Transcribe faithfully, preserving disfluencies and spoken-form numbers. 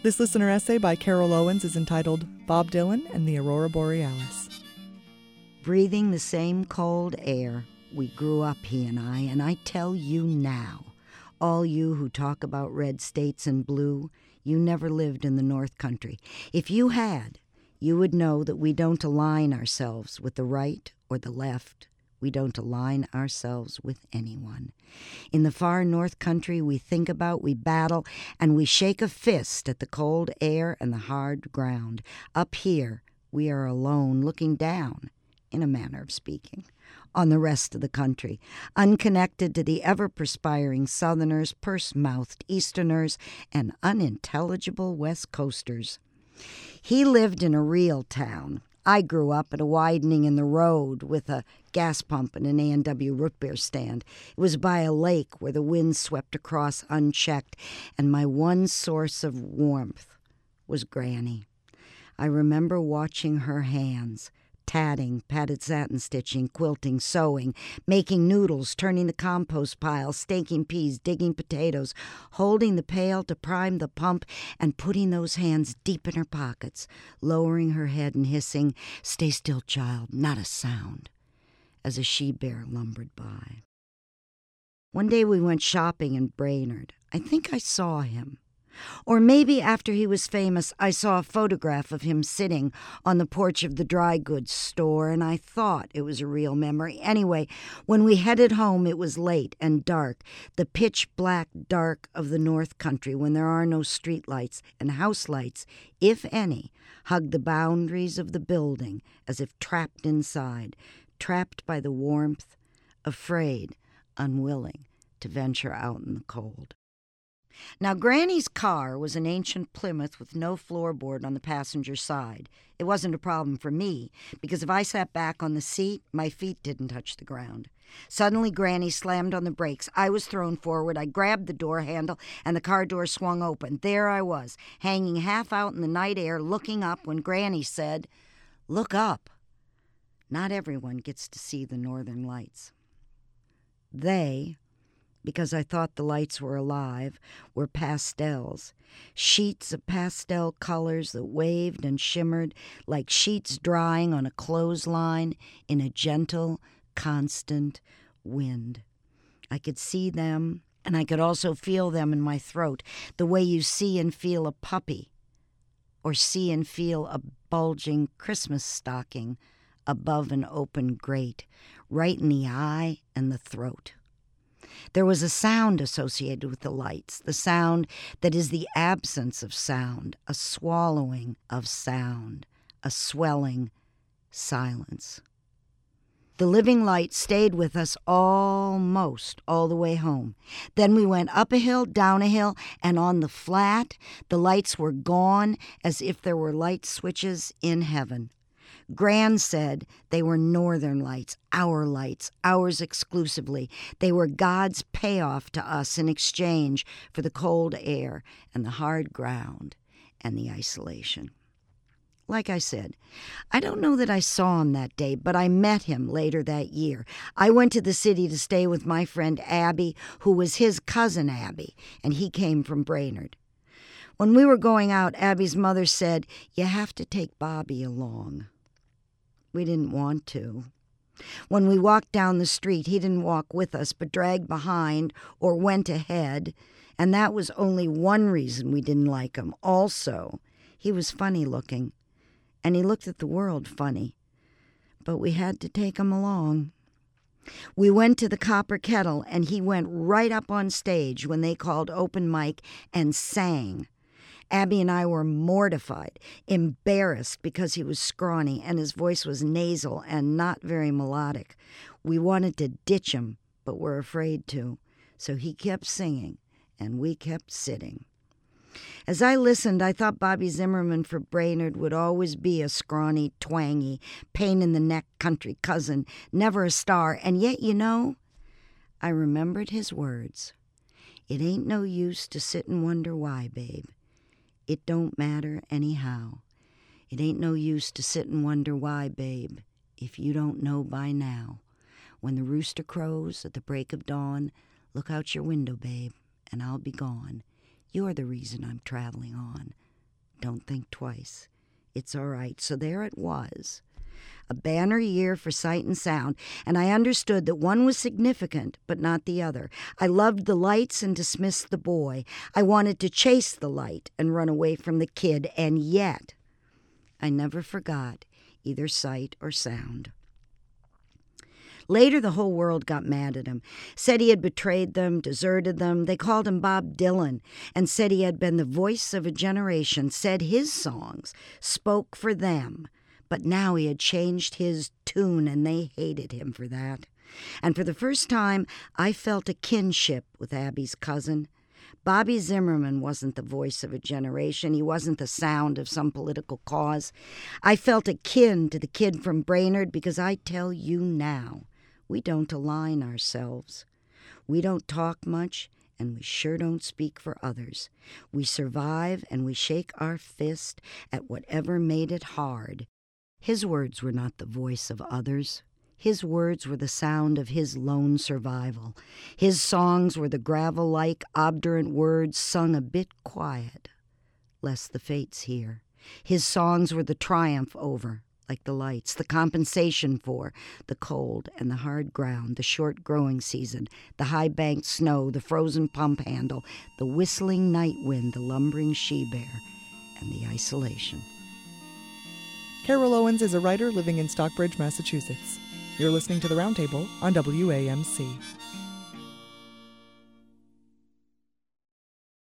This listener essay by Carol Owens is entitled Bob Dylan and the Aurora Borealis. Breathing the same cold air, we grew up, he and I, and I tell you now, all you who talk about red states and blue, you never lived in the North Country. If you had, you would know that we don't align ourselves with the right or the left. We don't align ourselves with anyone. In the far North Country, we think about, we battle, and we shake a fist at the cold air and the hard ground. Up here, we are alone, looking down, in a manner of speaking, on the rest of the country, unconnected to the ever-perspiring Southerners, purse-mouthed Easterners, and unintelligible West Coasters. He lived in a real town. I grew up at a widening in the road with a gas pump and an A and W root beer stand. It was by a lake where the wind swept across unchecked, and my one source of warmth was Granny. I remember watching her hands, tatting, padded satin stitching, quilting, sewing, making noodles, turning the compost pile, staking peas, digging potatoes, holding the pail to prime the pump, and putting those hands deep in her pockets, lowering her head and hissing, "Stay still, child, not a sound," as a she-bear lumbered by. One day we went shopping in Brainerd. I think I saw him. Or maybe after he was famous, I saw a photograph of him sitting on the porch of the dry goods store, and I thought it was a real memory. Anyway, when we headed home, it was late and dark, the pitch-black dark of the North Country when there are no streetlights, and house lights, if any, hug the boundaries of the building as if trapped inside, trapped by the warmth, afraid, unwilling to venture out in the cold. Now, Granny's car was an ancient Plymouth with no floorboard on the passenger side. It wasn't a problem for me, because if I sat back on the seat, my feet didn't touch the ground. Suddenly, Granny slammed on the brakes. I was thrown forward. I grabbed the door handle, and the car door swung open. There I was, hanging half out in the night air, looking up when Granny said, "Look up." Not everyone gets to see the northern lights. They... because I thought the lights were alive, were pastels, sheets of pastel colors that waved and shimmered like sheets drying on a clothesline in a gentle, constant wind. I could see them, and I could also feel them in my throat, the way you see and feel a puppy, or see and feel a bulging Christmas stocking above an open grate, right in the eye and the throat. There was a sound associated with the lights, the sound that is the absence of sound, a swallowing of sound, a swelling silence. The living light stayed with us almost all the way home. Then we went up a hill, down a hill, and on the flat, the lights were gone as if there were light switches in heaven. Gran said they were northern lights, our lights, ours exclusively. They were God's payoff to us in exchange for the cold air and the hard ground and the isolation. Like I said, I don't know that I saw him that day, but I met him later that year. I went to the city to stay with my friend Abby, who was his cousin Abby, and he came from Brainerd. When we were going out, Abby's mother said, "You have to take Bobby along." We didn't want to. When we walked down the street, he didn't walk with us, but dragged behind or went ahead, and that was only one reason we didn't like him. Also, he was funny looking, and he looked at the world funny, but we had to take him along. We went to the Copper Kettle, and he went right up on stage when they called open mic and sang. Abby and I were mortified, embarrassed because he was scrawny and his voice was nasal and not very melodic. We wanted to ditch him, but were afraid to. So he kept singing, and we kept sitting. As I listened, I thought Bobby Zimmerman for Brainerd would always be a scrawny, twangy, pain-in-the-neck country cousin, never a star. And yet, you know, I remembered his words. "It ain't no use to sit and wonder why, babe. It don't matter anyhow. It ain't no use to sit and wonder why, babe, if you don't know by now. When the rooster crows at the break of dawn, look out your window, babe, and I'll be gone. You're the reason I'm traveling on. Don't think twice. It's all right. So there it was. A banner year for sight and sound, and I understood that one was significant, but not the other. I loved the lights and dismissed the boy. I wanted to chase the light and run away from the kid, and yet I never forgot either sight or sound. Later, the whole world got mad at him, said he had betrayed them, deserted them. They called him Bob Dylan and said he had been the voice of a generation, said his songs spoke for them. But now he had changed his tune, and they hated him for that. And for the first time, I felt a kinship with Abby's cousin. Bobby Zimmerman wasn't the voice of a generation. He wasn't the sound of some political cause. I felt akin to the kid from Brainerd because I tell you now, we don't align ourselves. We don't talk much, and we sure don't speak for others. We survive, and we shake our fist at whatever made it hard. His words were not the voice of others. His words were the sound of his lone survival. His songs were the gravel-like, obdurate words sung a bit quiet, lest the fates hear. His songs were the triumph over, like the lights, the compensation for the cold and the hard ground, the short growing season, the high-banked snow, the frozen pump handle, the whistling night wind, the lumbering she-bear, and the isolation. Carol Owens is a writer living in Stockbridge, Massachusetts. You're listening to The Roundtable on W A M C.